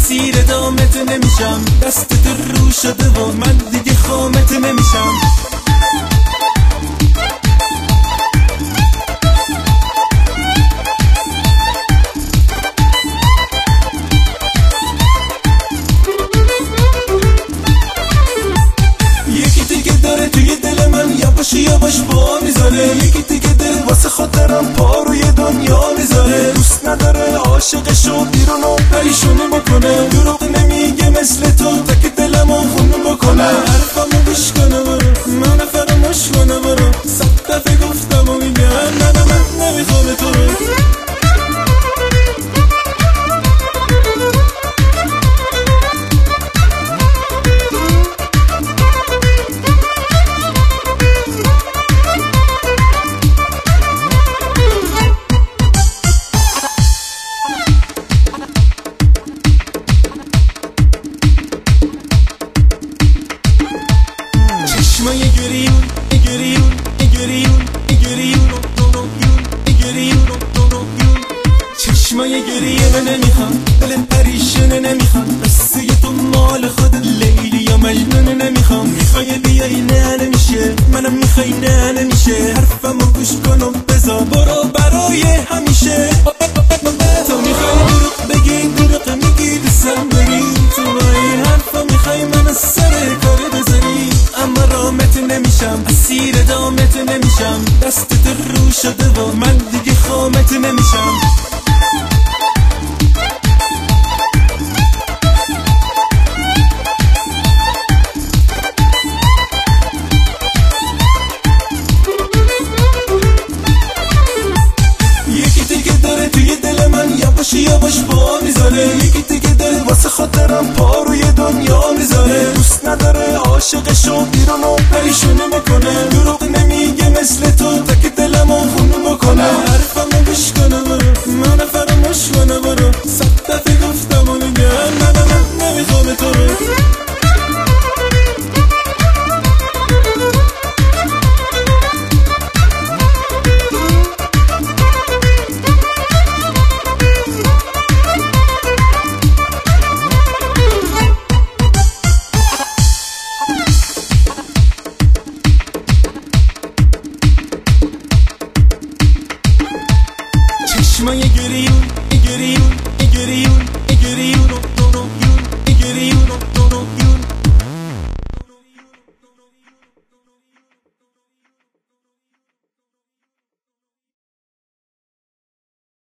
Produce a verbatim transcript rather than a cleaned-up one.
اسیر دامت نمیشم، دستت رو شده و من دیگه خامت نمیشم. یکی دیگه داره توی دل من یواش یواش پا میذاره، یکی دیگه دل واسه خاطرم پا روی دنیا میذاره. دوست نداره عاشقشو بیرون و پریشونی بکنه، دروغ نمیگه مثل تو تک دلمو خون بکنه. حرفمو گوش کنه برو، من فراموش کنه برو، صد دفعه گفتم و میگم نه نه من نمیخوام تو رو. چشمای گریون گریون گریون گریون گریون گریون، چشمای گریه نمیخوام، دل پریشونه نمیخوام، قصه تو مال خود لیلی یا مجنون نمیخوام. میخوای بیای نه نمیشه، منم میخوای نه نمیشه، حرفمو گوش کن و بذار برو برای همیشه. تو میخوای دروغ بگی دروغ میگی دوستم داری، تو با این حرفا میخوای من از سر کار بذاری. اما رامت نمیشم، اسیر دامت نمیشم، دستت رو شده و من دیگه خامت نمیشم. یکی دیگه داره توی دل من یواش یواش پا میذاره، یکی دیگه داره واسه خاطرم پا روی دنیا میذاره. دوست نداره عاشقشو بیرون و پریشونه میکنه، دروغ نمیگه مثل تو تک